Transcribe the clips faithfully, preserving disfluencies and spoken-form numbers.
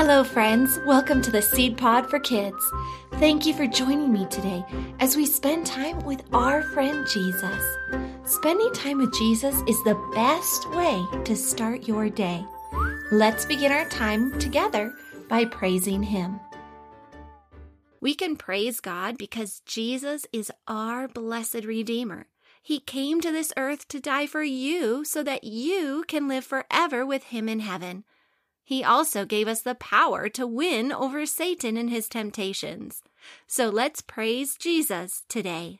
Hello, friends. Welcome to the Seed Pod for Kids. Thank you for joining me today as we spend time with our friend Jesus. Spending time with Jesus is the best way to start your day. Let's begin our time together by praising Him. We can praise God because Jesus is our blessed Redeemer. He came to this earth to die for you so that you can live forever with Him in heaven. He also gave us the power to win over Satan and his temptations. So let's praise Jesus today.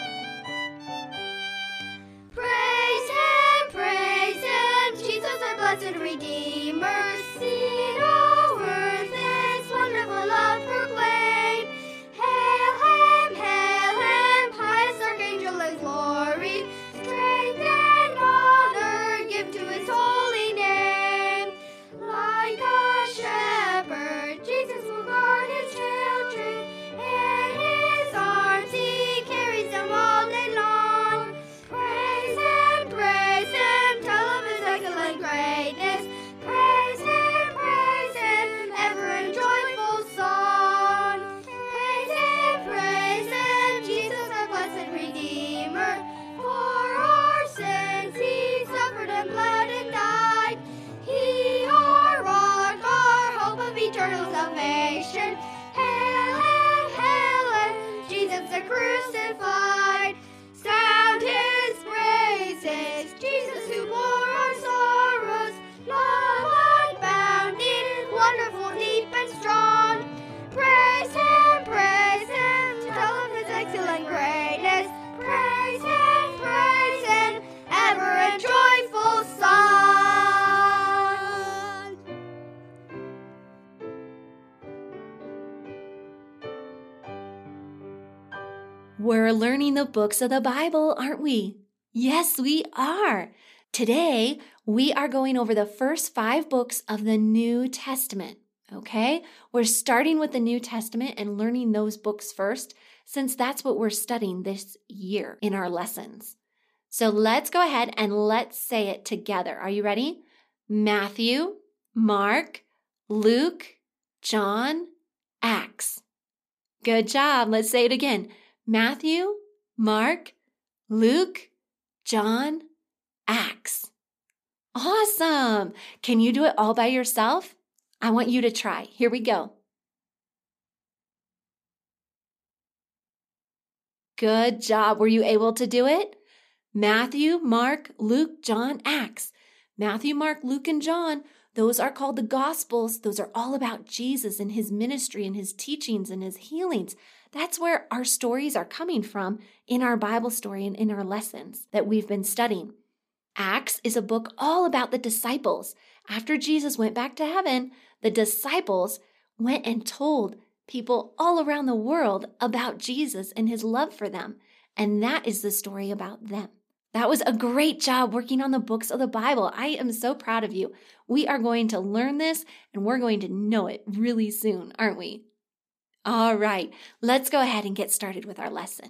Praise Him, praise Him, Jesus our blessed Redeemer. Sing all earth His wonderful love proclaim. Hail Him, hail Him, highest archangel in glory. Strength and honor give to His holy name. Like a shepherd, Jesus will guard His children. In His arms He carries them all day long. Praise Him, praise Him, tell of His excellent greatness. Praise Him, praise Him, ever in joyful song. Praise Him, praise Him, Jesus our blessed Redeemer. For our sins He suffered and bled and died. He our rock, our hope of eternal salvation. Hail Him, hail Him, Jesus the crucified. Sound His praises, Jesus who bore our sorrows. Love unbounded, wonderful, deep and strong. Praise Him, praise Him, tell of His excellent greatness. Praise Him, praise Him, ever in joyful song. We're learning the books of the Bible, aren't we? Yes, we are. Today, we are going over the first five books of the New Testament, okay? We're starting with the New Testament and learning those books first, since that's what we're studying this year in our lessons. So let's go ahead and let's say it together. Are you ready? Matthew, Mark, Luke, John, Acts. Good job. Let's say it again. Matthew, Mark, Luke, John, Acts. Awesome. Can you do it all by yourself? I want you to try. Here we go. Good job. Were you able to do it? Matthew, Mark, Luke, John, Acts. Matthew, Mark, Luke, and John, those are called the Gospels. Those are all about Jesus and His ministry and His teachings and His healings. That's where our stories are coming from in our Bible story and in our lessons that we've been studying. Acts is a book all about the disciples. After Jesus went back to heaven, the disciples went and told people all around the world about Jesus and His love for them. And that is the story about them. That was a great job working on the books of the Bible. I am so proud of you. We are going to learn this and we're going to know it really soon, aren't we? All right, let's go ahead and get started with our lesson.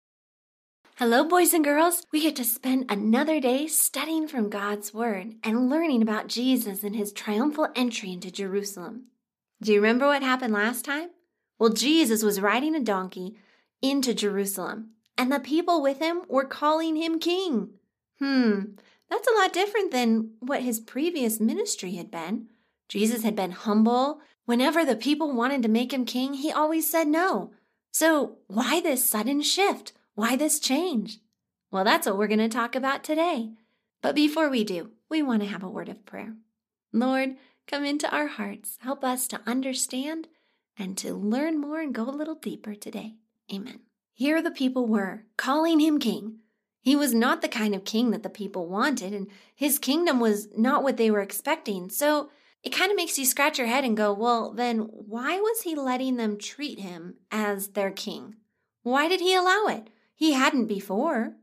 Hello, boys and girls. We get to spend another day studying from God's Word and learning about Jesus and His triumphal entry into Jerusalem. Do you remember what happened last time? Well, Jesus was riding a donkey into Jerusalem, and the people with Him were calling Him king. Hmm, that's a lot different than what His previous ministry had been. Jesus had been humble. Whenever the people wanted to make Him king, He always said no. So why this sudden shift? Why this change? Well, that's what we're going to talk about today. But before we do, we want to have a word of prayer. Lord, come into our hearts. Help us to understand and to learn more and go a little deeper today. Amen. Here the people were, calling Him king. He was not the kind of king that the people wanted, and His kingdom was not what they were expecting. So it kind of makes you scratch your head and go, well, then why was He letting them treat Him as their king? Why did He allow it? He hadn't before.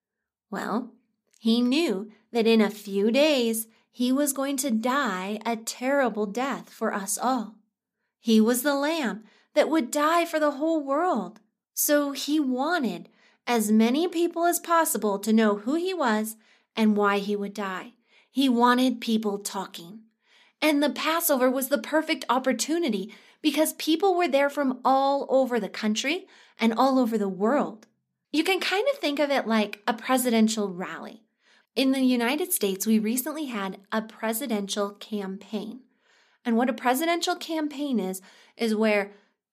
Well, He knew that in a few days He was going to die a terrible death for us all. He was the Lamb that would die for the whole world. So He wanted as many people as possible to know who He was and why He would die. He wanted people talking. And the Passover was the perfect opportunity because people were there from all over the country and all over the world. You can kind of think of it like a presidential rally. In the United States, we recently had a presidential campaign. And what a presidential campaign is, is where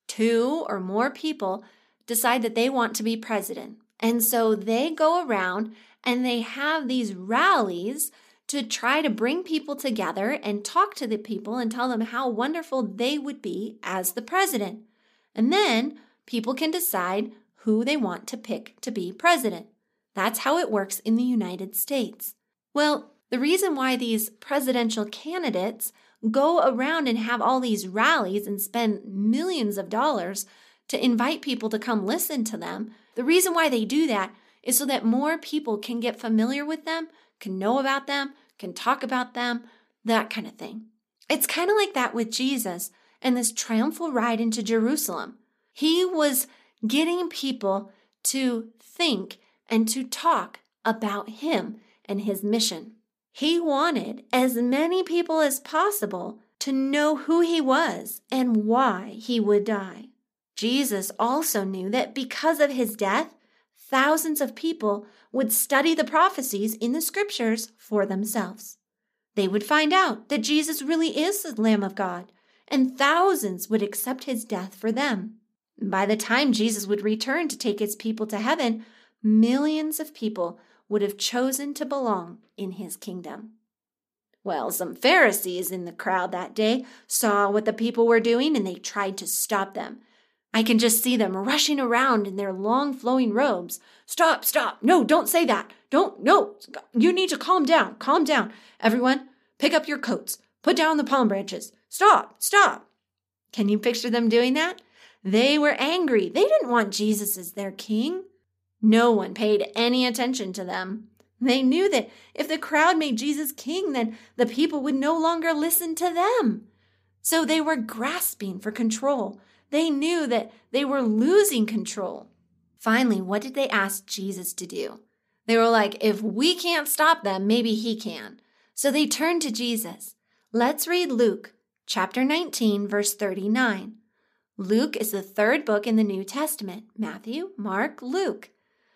two or more people decide that they want to be president. And so they go around and they have these rallies to try to bring people together and talk to the people and tell them how wonderful they would be as the president. And then people can decide who they want to pick to be president. That's how it works in the United States. Well, the reason why these presidential candidates go around and have all these rallies and spend millions of dollars to invite people to come listen to them, the reason why they do that is so that more people can get familiar with them, can know about them, can talk about them, that kind of thing. It's kind of like that with Jesus and this triumphal ride into Jerusalem. He was getting people to think and to talk about him and his mission. He wanted as many people as possible to know who he was and why he would die. Jesus also knew that because of his death, thousands of people would study the prophecies in the scriptures for themselves. They would find out that Jesus really is the Lamb of God, and thousands would accept his death for them. By the time Jesus would return to take his people to heaven, millions of people would have chosen to belong in his kingdom. Well, some Pharisees in the crowd that day saw what the people were doing and they tried to stop them. I can just see them rushing around in their long flowing robes. Stop, stop. No, don't say that. Don't, no. You need to calm down. Calm down. Everyone, pick up your coats. Put down the palm branches. Stop, stop. Can you picture them doing that? They were angry. They didn't want Jesus as their king. No one paid any attention to them. They knew that if the crowd made Jesus king, then the people would no longer listen to them. So they were grasping for control. They knew that they were losing control. Finally, what did they ask Jesus to do? They were like, if we can't stop them, maybe he can. So they turned to Jesus. Let's read Luke chapter nineteen, verse thirty-nine. Luke is the third book in the New Testament. Matthew, Mark, Luke.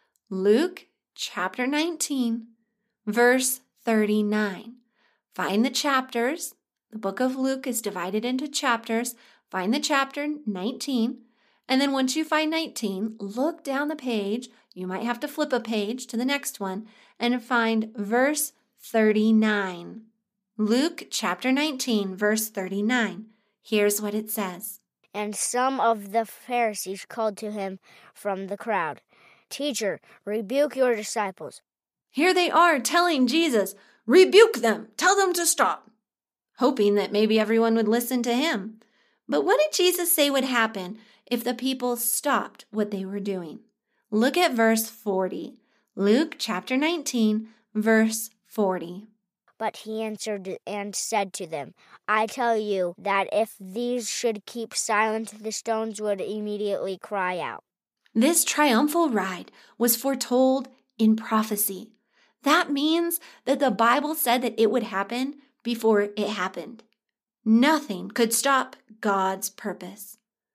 Luke chapter nineteen, verse thirty-nine. Find the chapters. The book of Luke is divided into chapters. Find the chapter nineteen. And then once you find nineteen, look down the page. You might have to flip a page to the next one and find verse thirty-nine. Luke chapter nineteen, verse thirty-nine. Here's what it says. And some of the Pharisees called to him from the crowd, Teacher, rebuke your disciples. Here they are telling Jesus, rebuke them, tell them to stop, hoping that maybe everyone would listen to him. But what did Jesus say would happen if the people stopped what they were doing? Look at verse forty. Luke chapter nineteen, verse forty. But he answered and said to them, I tell you that if these should keep silent, the stones would immediately cry out. This triumphal ride was foretold in prophecy. That means that the Bible said that it would happen before it happened. Nothing could stop God's purpose.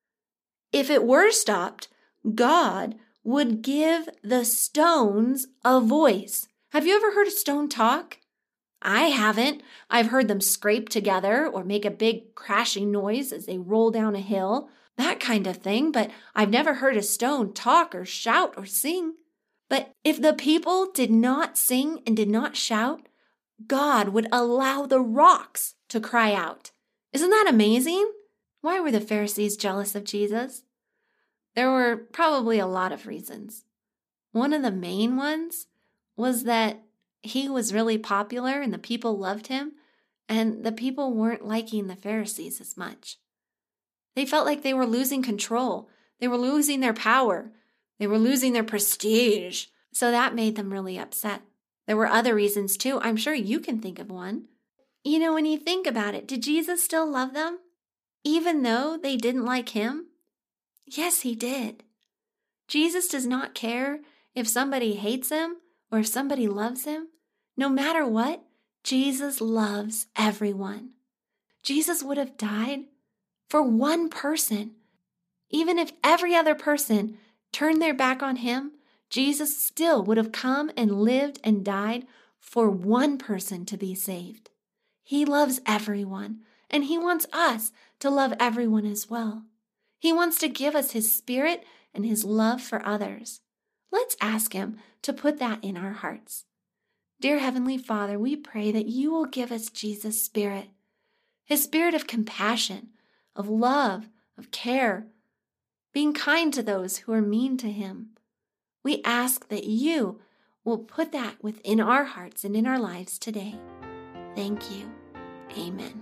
If it were stopped, God would give the stones a voice. Have you ever heard a stone talk? I haven't. I've heard them scrape together or make a big crashing noise as they roll down a hill, that kind of thing, but I've never heard a stone talk or shout or sing. But if the people did not sing and did not shout, God would allow the rocks to cry out. Isn't that amazing? Why were the Pharisees jealous of Jesus? There were probably a lot of reasons. One of the main ones was that he was really popular and the people loved him, and the people weren't liking the Pharisees as much. They felt like they were losing control. They were losing their power. They were losing their prestige. So that made them really upset. There were other reasons too. I'm sure you can think of one. You know, when you think about it, did Jesus still love them? Even though they didn't like him? Yes, he did. Jesus does not care if somebody hates him or if somebody loves him. No matter what, Jesus loves everyone. Jesus would have died for one person. Even if every other person turned their back on him, Jesus still would have come and lived and died for one person to be saved. He loves everyone, and he wants us to love everyone as well. He wants to give us his Spirit and his love for others. Let's ask him to put that in our hearts. Dear Heavenly Father, we pray that you will give us Jesus' Spirit, his spirit of compassion, of love, of care, being kind to those who are mean to him. We ask that you will put that within our hearts and in our lives today. Thank you. Amen.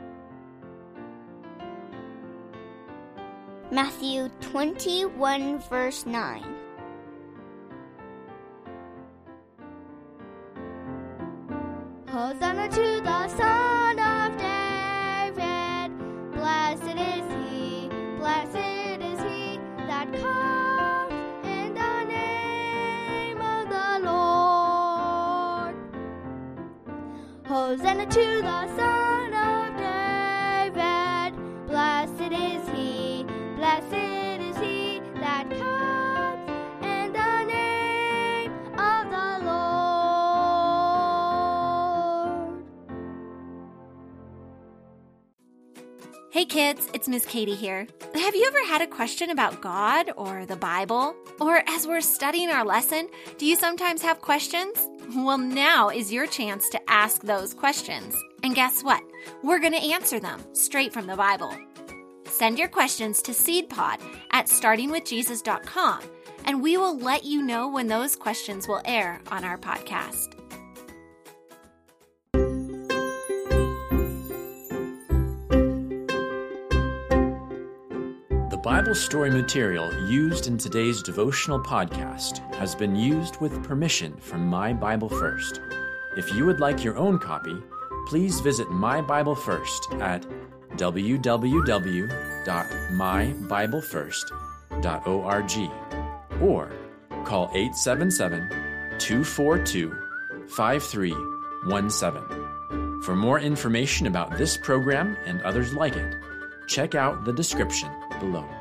Matthew twenty-one, verse nine. Hosanna to the Son of David. Blessed is he, blessed is he that comes in the name of the Lord. Hosanna to the Son of David. Blessed is he, blessed is he that comes in the name of the Lord. Hey kids, it's Miss Katie here. Have you ever had a question about God or the Bible? Or as we're studying our lesson, do you sometimes have questions? Well, now is your chance to ask those questions. And guess what? We're going to answer them straight from the Bible. Send your questions to seedpod at starting with jesus dot com, and we will let you know when those questions will air on our podcast. The Bible story material used in today's devotional podcast has been used with permission from My Bible First. If you would like your own copy, please visit My Bible First at w w w dot my bible first dot org or call eight seven seven, two four two, five three one seven. For more information about this program and others like it, check out the description below.